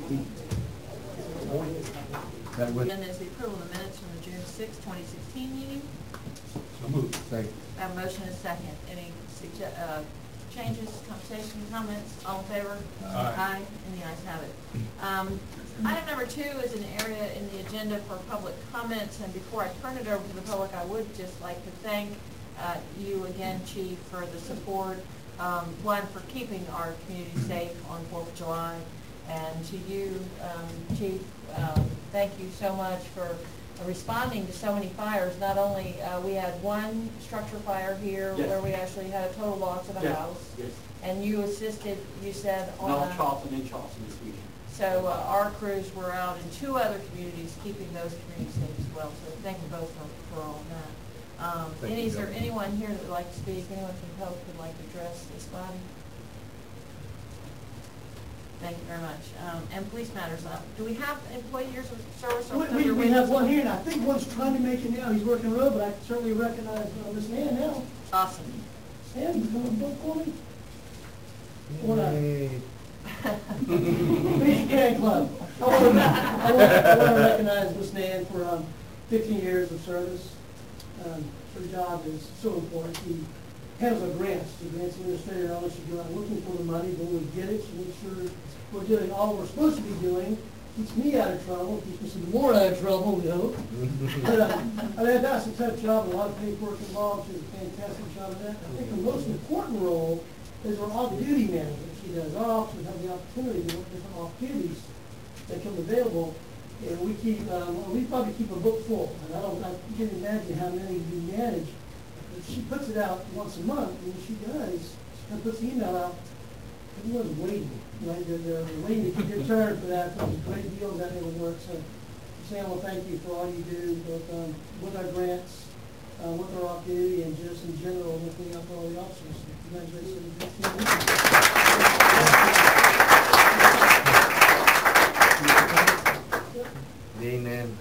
That would. And there's the approval of the minutes from the June 6, 2016 meeting. So moved. Second. I have a motion and a second. Any changes, conversation, comments? All in favor? Aye. And the ayes have it. Item number 2 is an area in the agenda for public comments. And before I turn it over to the public, I would just like to thank you again, Chief, for the support. One, for keeping our community safe on 4th of July. And to you, Chief, thank you so much for responding to so many fires. Not only we had one structure fire here, yes, where we actually had a total loss of a yes, house. Yes. And you assisted, you said, on North Charleston and Charleston this weekend. So our crews were out in 2 other communities, keeping those communities safe as well. So thank you both for all of that. Is there anyone here that would like to speak? Anyone from the public would like to address this body? Thank you very much. And police matters. Do we have employee years of service? We have one here, and I think one's trying to make it now. He's working road, but I certainly recognize Miss Ann now. Awesome. Ann, you coming to vote for me? Yay. Fan club. I want to recognize Miss Ann for 15 years of service. Her job is so important. She handles our grants. The grants administrator always should go out looking for the money. When we get it, she makes sure we're doing all we're supposed to be doing. Keeps me out of trouble. Keeps us even more out of trouble, we hope. But I mean, that's a tough job. A lot of paperwork involved. She does a fantastic job of that. I think the most important role is our off-duty management. She does. Our officers have the opportunity to work different off-duties that come available. And we probably keep a book full. And I can't imagine how many we manage. But she puts it out once a month, and when she does, she kind of puts the email out. Everyone's waiting. Right? They're waiting to get your turn for that. There's great deals that never work. So, Sam, well, thank you for all you do, both with our grants, with our off-duty, and just in general, looking out for all the officers. Congratulations. Amen.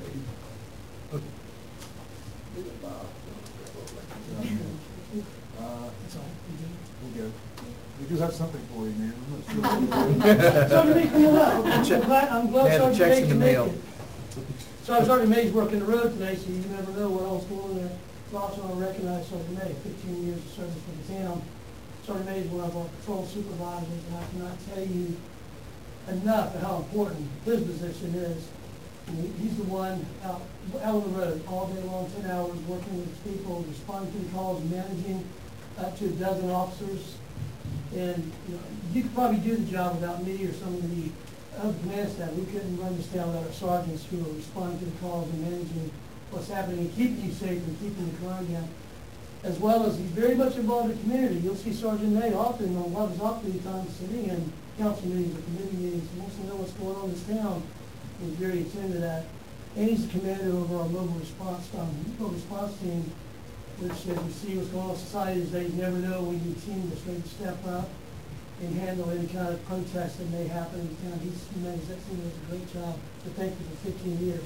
That's all. We're good. We do have something for you, man. Sergeant coming up. I'm glad Sergeant checks in Mays the can mail. make it. So Sergeant Mays working the road today, so you never know what else going on there. So also I recognize Sergeant May, 15 years of service for the town. Sergeant May is one of our patrol supervisors, and I cannot tell you enough how important his position is. He's the one out on the road all day long, 10 hours, working with people, responding to the calls, managing up to a dozen officers. And you could probably do the job without me or some of the other command staff. We couldn't run this town without our sergeants who are responding to the calls and managing what's happening and keeping you safe and keeping the crime down. As well as he's very much involved in the community. You'll see Sergeant May often on a lot of his off-duty times sitting in council meetings or committee meetings. He wants to know what's going on in this town. He's very attentive to that. And he's the commander over our mobile response team, which, as you see what's going on in society these days, you never know when you need a team that's ready to step up and handle any kind of protest that may happen in town. He manages that team, does a great job. So thank you for 15 years.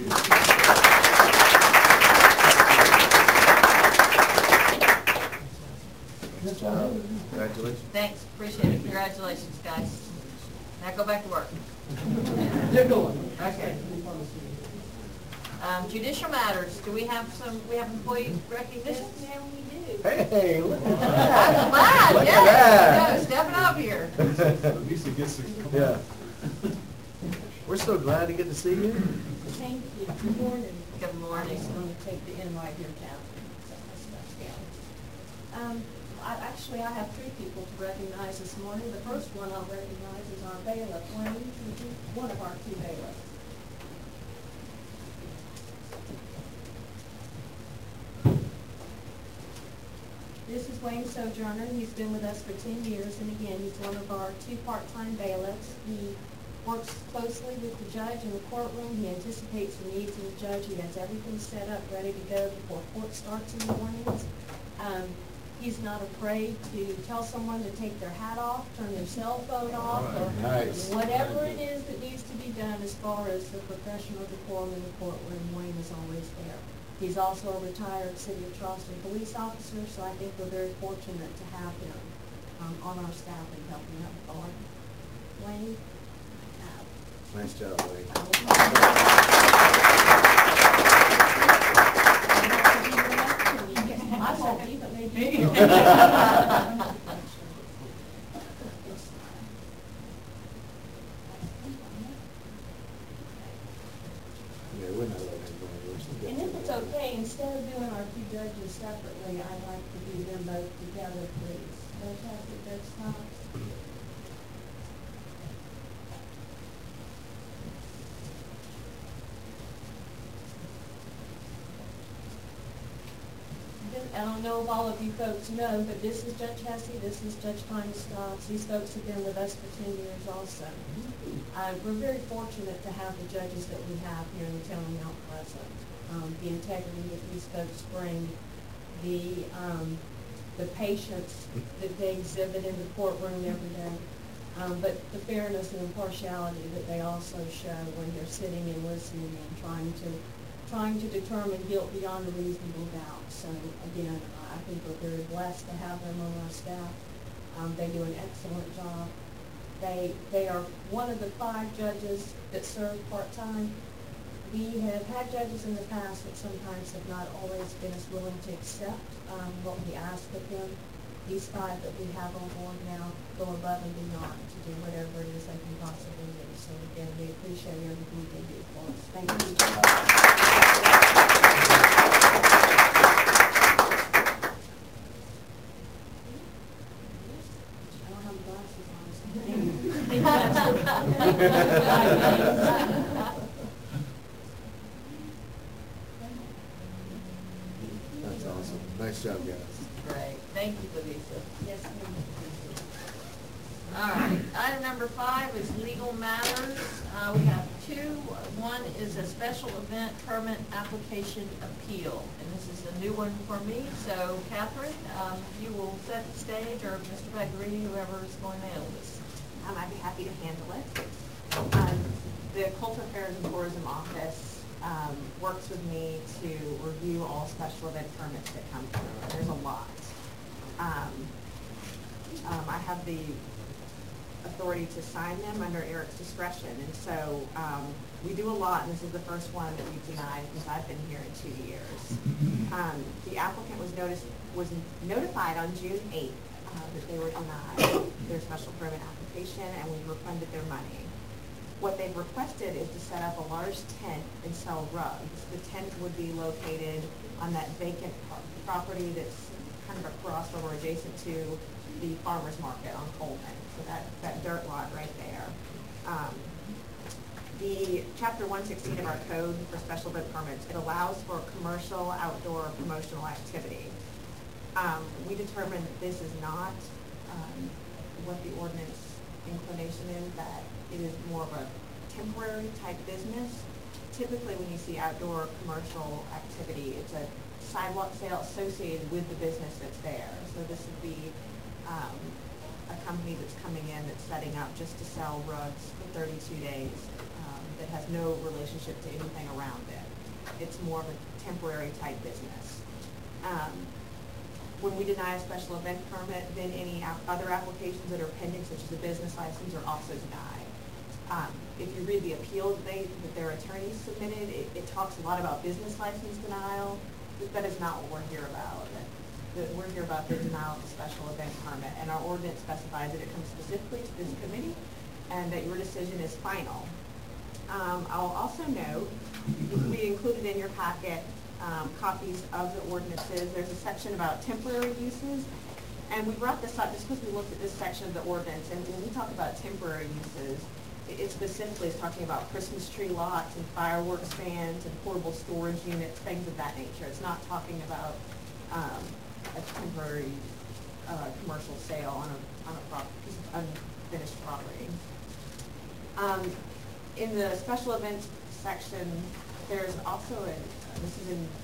That's all I have. Congratulations. Thanks. Appreciate it. Congratulations, guys. Now go back to work. They're going. Okay. Judicial matters. Do we have employee recognition? Yeah, we do. Hey, look at I'm that. glad. Look Yeah. at that. Stepping up here. At least it gets to come Yeah. We're so glad to get to see you. Thank you. Good morning. Good morning. I'm just going to take the end right here down. Actually, I have 3 people to recognize this morning. The first one I'll recognize is our bailiff, Wayne, who's one of our 2 bailiffs. This is Wayne Sojourner. He's been with us for 10 years, and again, he's one of our 2 part-time bailiffs. He works closely with the judge in the courtroom. He anticipates the needs of the judge. He has everything set up, ready to go before court starts in the mornings. He's not afraid to tell someone to take their hat off, turn their cell phone off, or Nice. whatever it is that needs to be done as far as the professional decorum in the courtroom. Wayne is always there. He's also a retired City of Charleston police officer, so I think we're very fortunate to have him on our staff and helping out with all. Wayne, Nice job, Wayne. I said, even maybe. Yeah, we're not letting him go anywhere. She's got And if to it's go. okay, instead of doing our two judges separately, I'd like to do them both together, please. Judge Hackett, Judge Thomas. I don't know if all of you folks know, but this is Judge Hesse, this is Judge Tiny Stotts. These folks have been with us for 10 years also. We're very fortunate to have the judges that we have here in the town of Mount Pleasant. The integrity that these folks bring, the patience that they exhibit in the courtroom every day, but the fairness and impartiality that they also show when they're sitting and listening and trying to determine guilt beyond a reasonable doubt. So again, I think we're very blessed to have them on our staff. They do an excellent job. They are one of the 5 judges that serve part-time. We have had judges in the past that sometimes have not always been as willing to accept what we ask of them. These 5 that we have on board now go above and beyond to do whatever it is they can possibly do. So again, we appreciate everything they do for us. Thank you. I don't have glasses on. That's awesome. Nice job, guys. Great, thank you, Lisa. Yes, ma'am. All right, item number 5 is legal matters. We have 2. One is a special event permit application appeal, and this is a new one for me. So, Catherine, you will set the stage, or Mr. Bagherini, whoever is going to handle this. I'd be happy to handle it. The Coulter Fairs and Tourism Office works with me to review all special event permits that come through. There's a lot. I have the authority to sign them under Eric's discretion, and so we do a lot, and this is the first one that we've denied since I've been here in 2 years. The applicant was notified on June 8th that they were denied their special permit application, and we refunded their money. What they've requested is to set up a large tent and sell rugs. The tent would be located on that vacant property that's kind of across or adjacent to the farmer's market on Coleman. So that dirt lot right there. The Chapter 116 of our code for special event permits, it allows for commercial outdoor promotional activity. We determined that this is not what the ordinance inclination is, that it is more of a temporary type business. Typically when you see outdoor commercial activity, it's a sidewalk sale associated with the business that's there. So this would be a company that's coming in that's setting up just to sell rugs for 32 days that has no relationship to anything around it. It's more of a temporary type business. When we deny a special event permit, then any other applications that are pending, such as a business license, are also denied. If you read the appeal that their attorneys submitted, it talks a lot about business license denial. That is not what we're here about. We're here about the denial of a special event permit, and our ordinance specifies that it comes specifically to this committee and that your decision is final. I'll also note, we included in your packet copies of the ordinances. There's a section about temporary uses, and we brought this up just because we looked at this section of the ordinance, and when we talk about temporary uses, it specifically is talking about Christmas tree lots and fireworks stands and portable storage units, things of that nature. It's not talking about a temporary commercial sale on a piece of unfinished property. In the special events section, there's also this is in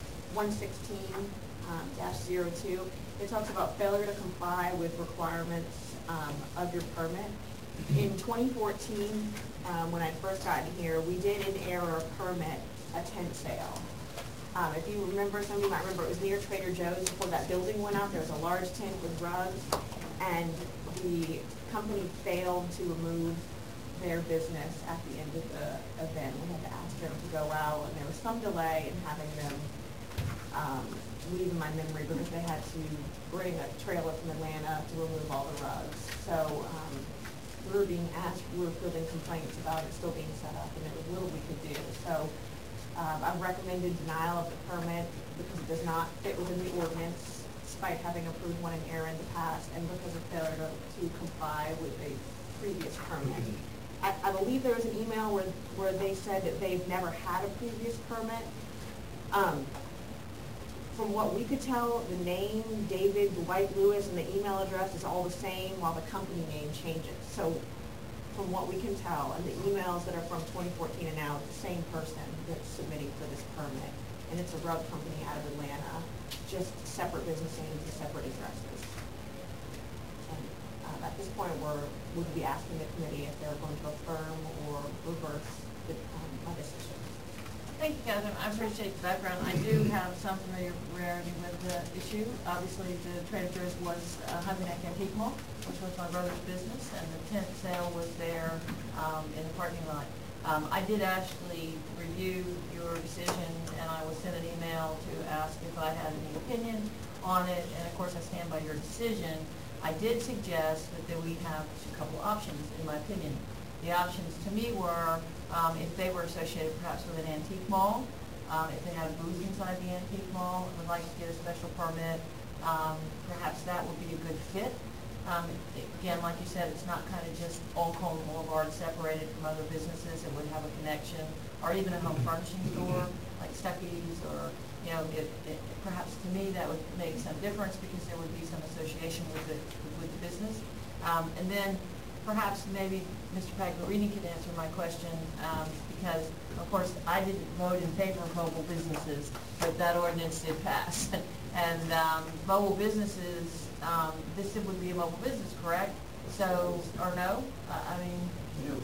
116-02. It talks about failure to comply with requirements of your permit. In 2014, when I first got here, we did in error permit a tent sale. If you remember, some of you might remember, it was near Trader Joe's before that building went up. There was a large tent with rugs, and the company failed to remove their business at the end of the event. We had to ask them to go out, and there was some delay in having them leave in my memory because they had to bring a trailer from Atlanta to remove all the rugs. So we were being asked, we were fielding complaints about it still being set up, and there was little we could do. So I recommended denial of the permit because it does not fit within the ordinance, despite having approved one in error in the past, and because of failure to comply with a previous permit. I believe there was an email where they said that they've never had a previous permit. From what we could tell, the name, David Dwight Lewis, and the email address is all the same while the company name changes. So from what we can tell, and the emails that are from 2014 and now, it's the same person that's submitting for this permit. And it's a rug company out of Atlanta, just separate business names and separate addresses. And at this point, we'd be asking the committee if they're going to affirm or reverse my decision. Thank you, Catherine. I appreciate the background. I do have some familiarity with the issue. Obviously, the Trader Joe's was Hunting Neck Antique Mall, which was my brother's business, and the tent sale was there in the parking lot. I did actually review your decision, and I was sent an email to ask if I had any opinion on it, and of course I stand by your decision. I did suggest that we have a couple options, in my opinion. The options to me were if they were associated perhaps with an antique mall, if they had a booth inside the antique mall and would like to get a special permit, perhaps that would be a good fit. Again, like you said, it's not kind of just Old Colton Boulevard separated from other businesses. It would have a connection, or even a home furnishing store like Stuckey's, or perhaps to me that would make some difference because there would be some association with the business. And then perhaps maybe Mr. Pagliarini could answer my question because, of course, I didn't vote in favor of mobile businesses, but that ordinance did pass. And mobile businesses, this would be a mobile business, correct? So, or no? I mean...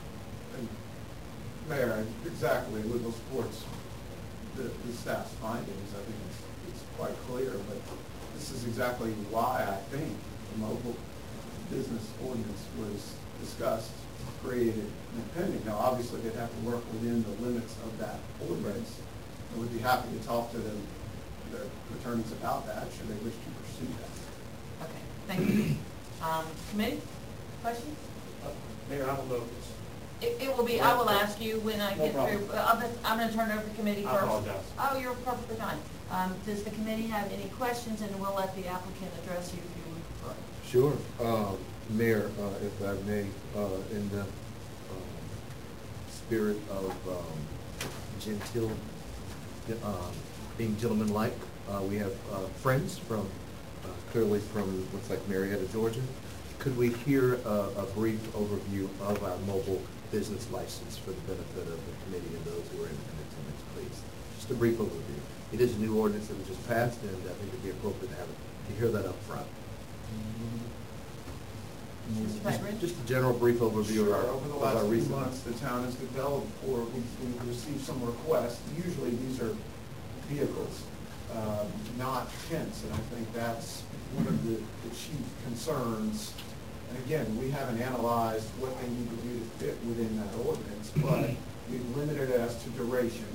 Mayor, exactly, legal supports the staff's findings. I think it's quite clear, but this is exactly why I think the mobile business ordinance was discussed, created, and pending. Now, obviously, they'd have to work within the limits of that ordinance. I would be happy to talk to them, their attorneys about that, should they wish to pursue that. Okay, thank you. Committee, questions? Mayor, I don't know if it's... It will be, I will ask you when I get through. I'm going to turn it over to committee first. I apologize. Oh, you're perfectly fine. Does the committee have any questions, and we'll let the applicant address you if you would prefer. Sure. Mayor, if I may, in the spirit of genteel, being gentlemanlike, we have friends from, clearly from, looks like Marietta, Georgia. Could we hear a brief overview of our mobile business license for the benefit of the committee and those who are in attendance, please? Just a brief overview. It is a new ordinance that was just passed, and I think it would be appropriate to hear that up front. Just a general brief overview Sure. of our, Over the of last our few recent months, the town has developed, or we've received some requests. Usually these are vehicles, not tents, and I think that's one of the chief concerns. And again, we haven't analyzed what they need to do to fit within that ordinance, but we've limited it as to duration.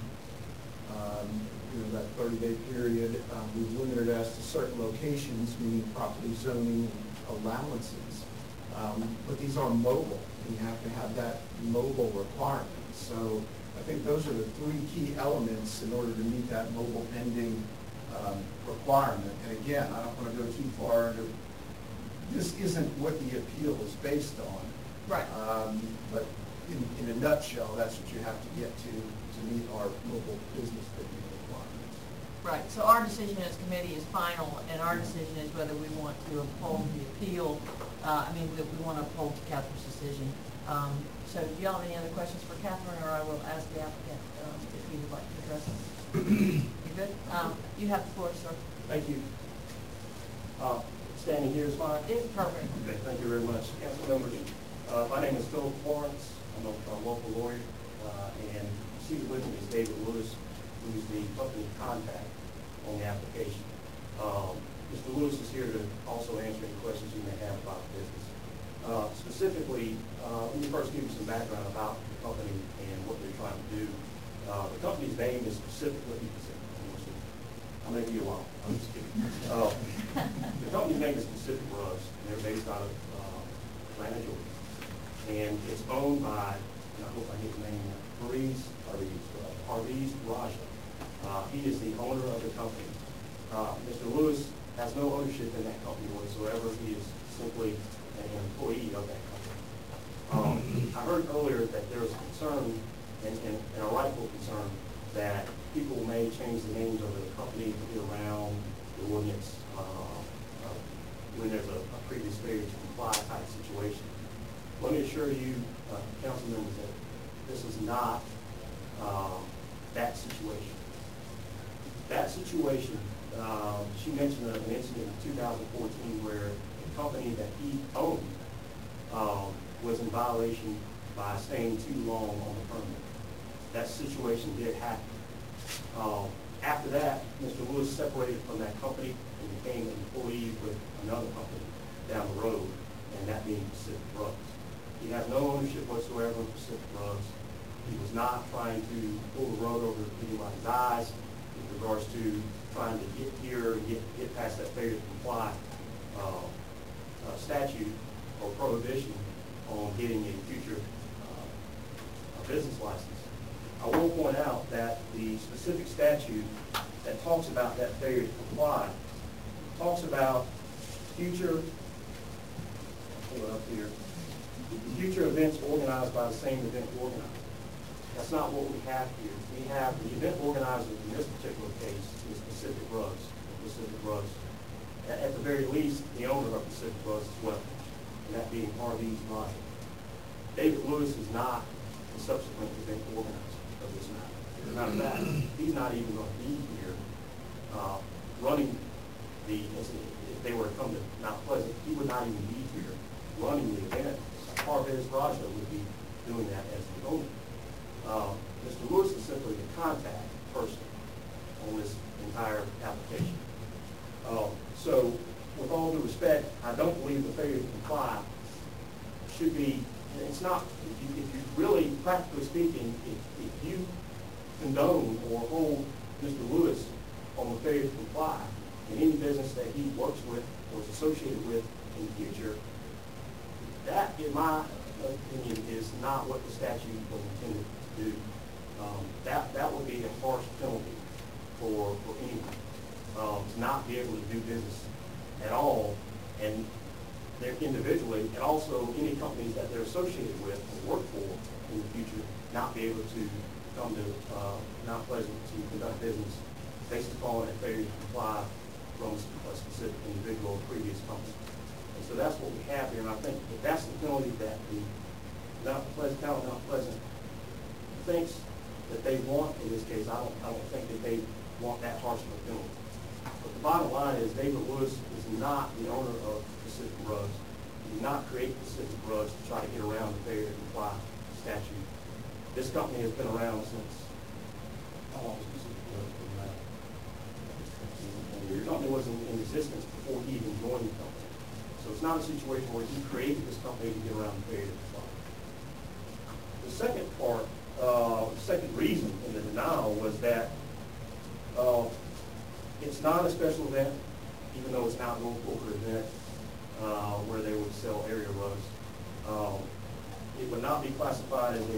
That 30-day period. We've limited it as to certain locations, meaning property zoning allowances. But these are mobile, and you have to have that mobile requirement. So I think those are the three key elements in order to meet that mobile vending requirement. And again, I don't want to go too far into, this isn't what the appeal is based on. Right. But in a nutshell, that's what you have to get to meet our mobile business vending requirements. Right, so our decision as committee is final, and our decision is whether we want to uphold the appeal. We want to uphold Catherine's decision. So do y'all have any other questions for Catherine, or I will ask the applicant if he would like to address them? You good? You have the floor, sir. Thank you. Standing here is fine? It's perfect. Okay, thank you very much. Council members, my name is Philip Florence. I'm a local lawyer, and seated with me is David Lewis, who's the company contact on the application. Mr. Lewis is here to also answer any questions you may have about the business. Specifically, let me first give you some background about the company and what they're trying to do. The company's name is specifically, I may be a while, I'm just kidding. The company's name is Pacific Rugs, and they're based out of Atlanta, Georgia. And it's owned by, and I hope I get the name right, Parviz Raja. He is the owner of the company. Mr. Lewis has no ownership in that company whatsoever. He is simply an employee of that company. I heard earlier that there was a concern, and a rightful concern, that people may change the names of the company to get around the ordinance when there's a previous failure to comply type situation. Let me assure you, council members, that this is not that situation. That situation, she mentioned an incident in 2014 where the company that he owned was in violation by staying too long on the permit. That situation did happen. After that, Mr. Lewis separated from that company and became an employee with another company down the road, and that being Pacific Rugs. He has no ownership whatsoever of Pacific Rugs. He was not trying to pull the rug over anybody's eyes with regards to trying to get here and get past that failure to comply statute or prohibition on getting a future business license. I will point out that the specific statute that talks about that failure to comply talks about future events organized by the same event organizer. That's not what we have here. We have the event organizer in this particular case is Pacific Rugs. At the very least, the owner of Pacific Rugs as well, and that being Parviz Raja. David Lewis is not the subsequent event organizer of this matter. As a matter of fact, he's not even going to be here running the incident. If they were to come to Mount Pleasant, he would not even be here running the event. Parviz Raja would be doing that as the owner. Mr. Lewis is simply the contact person on this entire application. So, with all due respect, I don't believe the failure to comply should be, it's not, if you really, practically speaking, if you condone or hold Mr. Lewis on the failure to comply in any business that he works with or is associated with in the future, that, in my opinion, is not what the statute was intended to do. That would be a harsh penalty for anyone to not be able to do business at all, and they're individually, and also any companies that they're associated with or work for in the future, not be able to come to Mount Pleasant to conduct business based upon a failure to comply from a specific individual or previous company. And so that's what we have here, and I think that that's the penalty that the Mount Pleasant thinks that they want in this case. I don't think that they want that harsh of a penalty. But the bottom line is David Lewis is not the owner of Pacific Rugs. He did not create Pacific Rugs to try to get around the failure to comply statute. This company has been around since, how long has Pacific Rugs been around? The company was in existence before he even joined the company. So it's not a situation where he created this company to get around the failure to comply. The second part, second reason in the denial was that it's not a special event, even though it's an outdoor corporate event where they would sell area rugs. It would not be classified as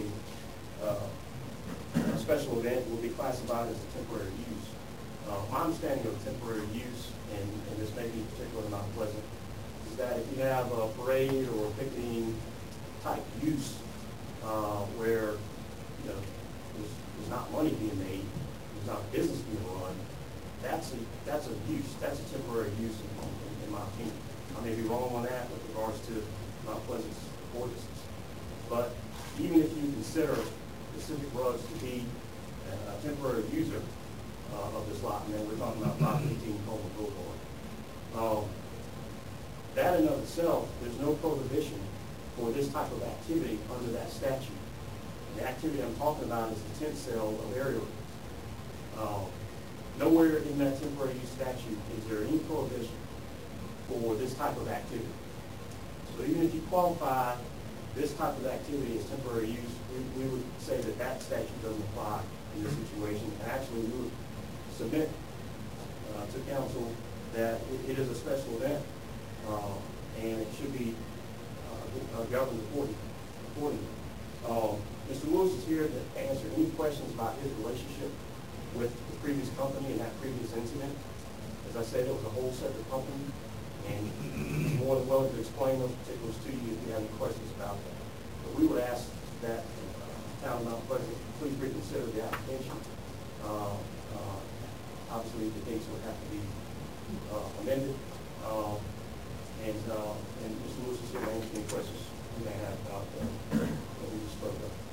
a special event. It would be classified as a temporary use. My understanding of temporary use, and this may be particularly not pleasant, is that if you have a parade or a picketing type use where there's not money being made, there's not business being run, that's a use. That's a temporary use in my opinion. I may be wrong on that with regards to Mount Pleasant's ordinances. But even if you consider Pacific Rugs to be a temporary user of this lot, and then we're talking about 518 Coleman Boulevard, that in of itself, there's no prohibition for this type of activity under that statute. And the activity I'm talking about is the tent sale of area rugs. Nowhere in that temporary use statute is there any prohibition for this type of activity. So even if you qualify this type of activity as temporary use, we would say that that statute doesn't apply in this situation. And actually, we would submit to council that it is a special event, and it should be governed accordingly. Mr. Lewis is here to answer any questions about his relationship with the previous company and that previous incident. As I said, it was a whole separate company, and he's more than willing to explain those particulars to you if you have any questions about that. But we would ask that Town of Mount Pleasant please reconsider the application. Obviously, the dates would have to be amended. And Mr. Lewis is here to answer any questions you may have about what we just spoke of.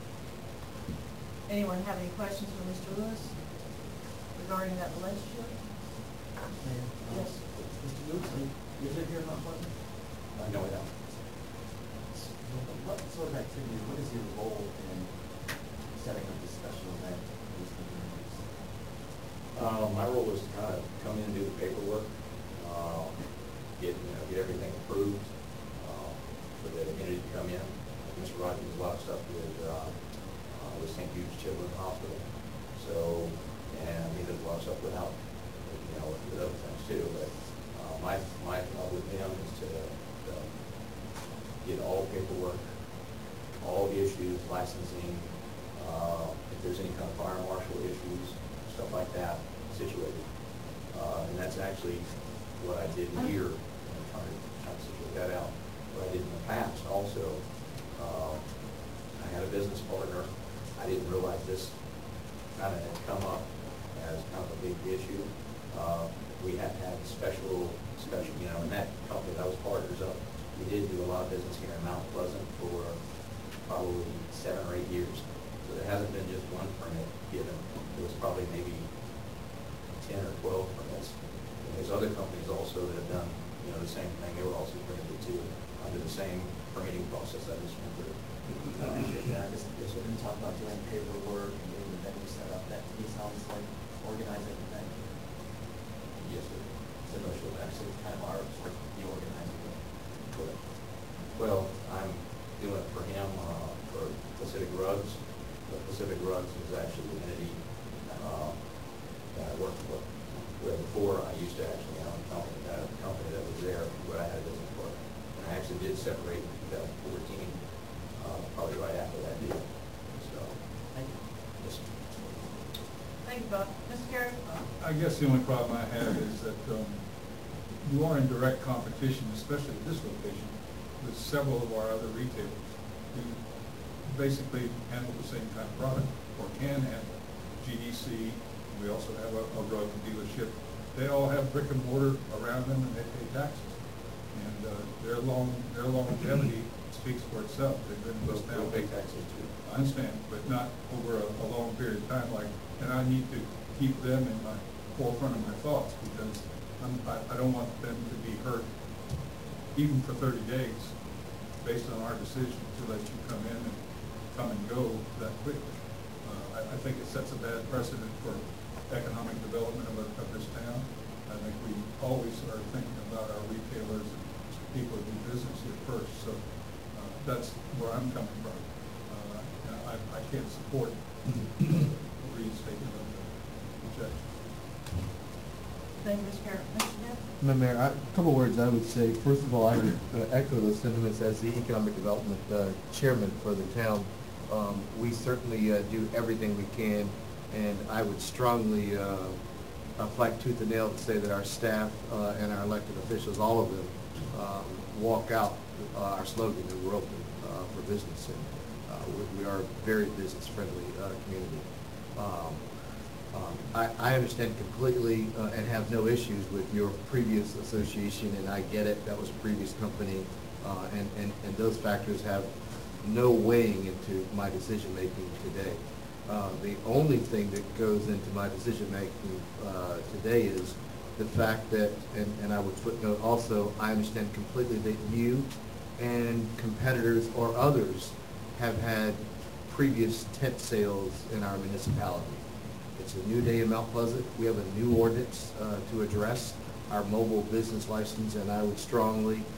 Anyone have any questions for Mr. Lewis regarding that relationship? Yes. Mr. Lewis, you live here in Mount Pleasant? No, we don't. What sort of activity, what is your role in setting up this special event for these communities? My role is to kind of come in and do the paperwork, get everything approved for the entity to come in. Mr. Rogers does a lot of stuff with St. Jude's Children's Hospital. So, and he does a lot of stuff without, with other things too. But my job with him is to get all paperwork, all the issues, licensing, if there's any kind of fire marshal issues, stuff like that, situated. And that's actually what I did here, trying to situate that out. What I did in the past also, I had a business partner. I didn't realize this kind of had come up as kind of a big issue. We had to have special discussion, in that company that I was partners of. We did do a lot of business here in Mount Pleasant for probably 7 or 8 years. So there hasn't been just one permit given. It was probably maybe 10 or 12 permits. And there's other companies also that have done, the same thing. They were also permitted to under the same permitting process I just went through. I appreciate that. I guess when you talk about doing paperwork and getting the venue set up, that to me sounds like organizing the venue. Yes, sir. So it's actually kind of our sort of the organizing it. Correct. Well, I'm doing it for him, for Pacific Rugs. But Pacific Rugs is actually the entity that I worked with. Where before I used to actually own a company that was there where I had a business for. And I actually did separate in 2014, probably right after that deal. So, Thank you. yes. Thank you, Bob. Mr. Carey? I guess the only problem I have is that you are in direct competition, especially at this location, with several of our other retailers who basically handle the same kind of product or can handle. GDC, we also have a rug dealership. They all have brick and mortar around them and they pay taxes. And their longevity speaks for itself. They've been in this town. Pay taxes too. I understand, but not over a long period of time. And I need to keep them in my forefront of my thoughts because I don't want them to be hurt, even for 30 days, based on our decision to let you come in and come and go that quickly. I think it sets a bad precedent for economic development of this town. I think we always are thinking about our retailers and people who do business here first. So that's where I'm coming from. I can't support reinstatement of the objection. Thank you, Mr. Carey. Mr. Smith? Madam Mayor, a couple words I would say. First of all, I would echo those sentiments as the Economic Development Chairman for the town. We certainly do everything we can, and I would strongly fight tooth and nail to say that our staff and our elected officials, all of them, walk out our slogan that we're open for business, and we are a very business-friendly community. I understand completely and have no issues with your previous association, and I get it. That was a previous company, and those factors have no weighing into my decision-making today. The only thing that goes into my decision-making today is the fact that, and I would footnote also, I understand completely that you and competitors or others have had previous tent sales in our municipality. It's a new day in Mount Pleasant. We have a new ordinance to address our mobile business license, and I would strongly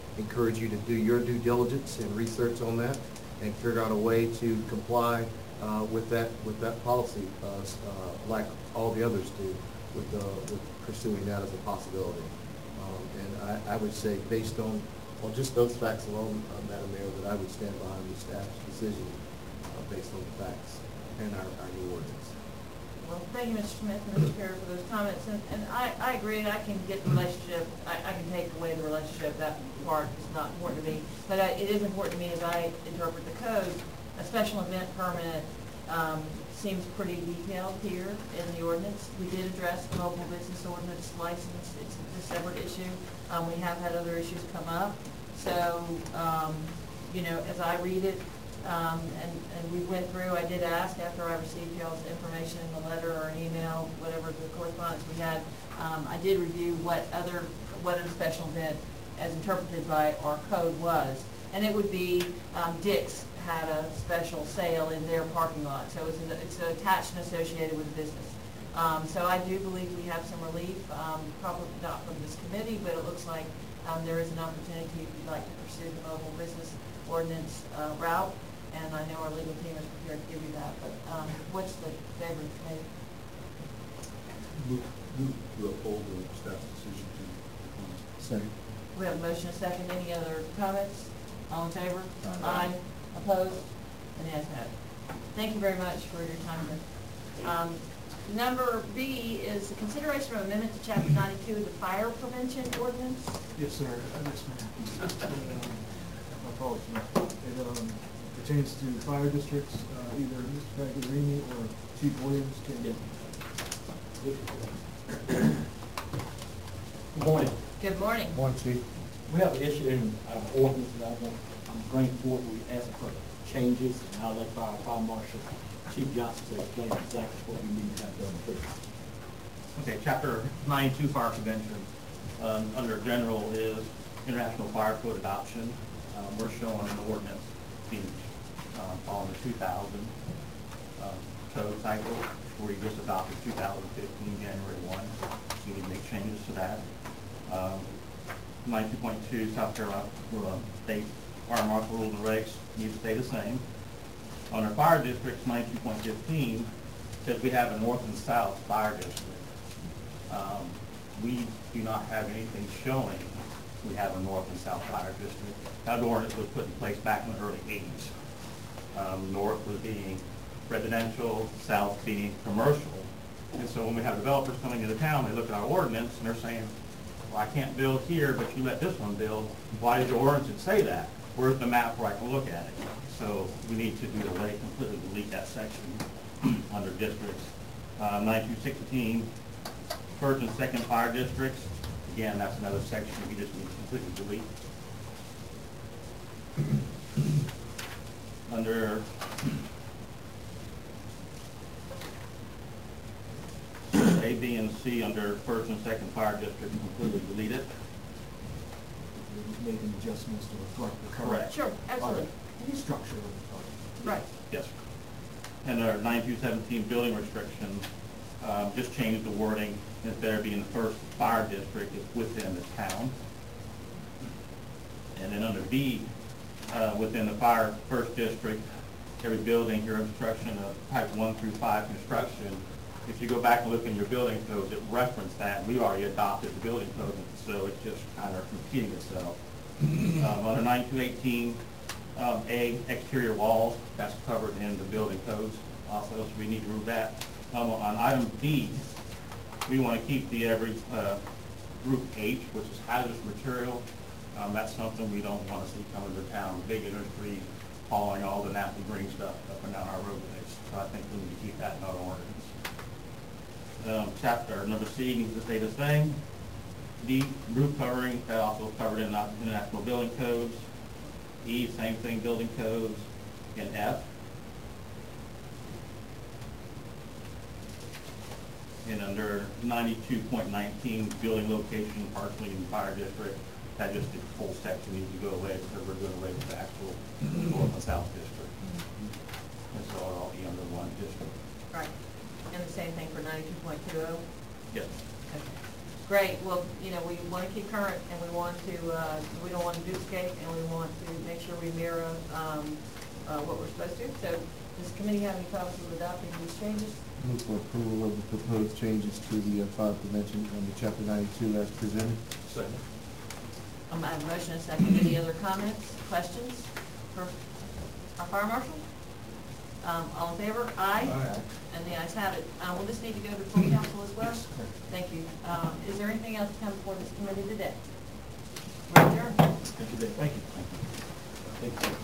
encourage you to do your due diligence and research on that and figure out a way to comply with that policy, like all the others do, with pursuing that as a possibility. And I would say, based on just those facts alone, Madam Mayor, that I would stand behind the staff's decision based on the facts and our new ordinance. Well, thank you, Mr. Smith and Mr. Perry, for those comments, and I agree, I can get the relationship, I can take away the relationship, that part is not important to me, but it is important to me as I interpret the code. A special event permit seems pretty detailed here in the ordinance. We did address the mobile business ordinance license, it's a separate issue. We have had other issues come up, so, you know, as I read it, and we went through, I did ask after I received y'all's information in the letter or an email, whatever the correspondence we had, I did review what a special event as interpreted by our code was. And it would be, Dick's had a special sale in their parking lot, so it's attached and associated with the business. So I do believe we have some relief, probably not from this committee, but it looks like there is an opportunity if you'd like to pursue the mobile business ordinance route. And I know our legal team is prepared to give you that, but what's the favor of the committee? Move to uphold the staff's decision to decline. Second. We have a motion and a second. Any other comments? All in favor? Aye. Opposed? And the ayes have it. Thank you very much for your time here. Number B is the consideration of amendment to Chapter 92 of the Fire Prevention Ordinance. Yes, sir. Yes, ma'am. My apologies. It pertains to fire districts. Either Mr. Pagliarini or Chief Williams can. Good morning. Good morning. Morning, Chief. We have an issue in our ordinance that I'm bringing forward. We asked for changes, and I'll let Fire Marshal Chief Johnson to explain exactly what we need to have done first. Okay, Chapter 92 Fire Prevention, under general is International Fire Code adoption. We're showing an ordinance being following the 2000 code cycle, where you just adopted 2015 January 1. So you need to make changes to that. 92.2 South Carolina State Fire Marshal Rules and Regs need to stay the same. On our fire districts, 92.15 says we have a north and south fire district. We do not have anything showing we have a north and south fire district. That ordinance was put in place back in the early 80s. North was being residential, south being commercial. And so when we have developers coming into town, they look at our ordinance and they're saying, well, I can't build here, but you let this one build. Why does your ordinance say that? Where's the map where I can look at it? So we need to do the way completely delete that section under districts. 9216, first and second fire districts. Again, that's another section we just need to completely delete. Under A, B, and C, under first and second fire districts, completely delete it. Making adjustments to reflect the current. Correct. Sure, absolutely. Structure. Right. Yes. And our 9217 building restrictions, just change the wording, instead of being the first fire district, it's within the town. And then under B, within the fire first district, every building, your construction of type 1 through 5 construction, if you go back and look in your building codes, it referenced that. We already adopted the building code, so it's just kind of repeating itself. Under 9218, A, exterior walls, that's covered in the building codes also, so we need to remove that. On item D, we want to keep the group H, which is hazardous material. That's something we don't want to see coming to town. Big industry hauling all the naphtha green stuff up and down our roadways. So I think we need to keep that in our ordinance. Chapter number C needs to stay the same. D, roof covering, that also covered in international building codes. E, same thing, building codes. And F. And under 92.19, building location partially in fire district, that just the whole section needs to go away because we're doing away with the actual north and south district. And so it'll all be under one district. Right. And the same thing for 92.20? Yes. Okay. Great, well, you know, we want to keep current, and we want to, we don't want to duplicate, and we want to make sure we mirror, what we're supposed to. So, does the committee have any thoughts of adopting these changes? Move for approval of the proposed changes to the five dimensions under chapter 92 as presented. Second. I have a motion and a second. Any other comments, questions for our fire marshal? All in favor? Aye. Aye. And the ayes have it. Will this need to go to full council as well? Thank you. Is there anything else to come before this committee today? We're adjourned. Thank you, Dave. Thank you. Thank you.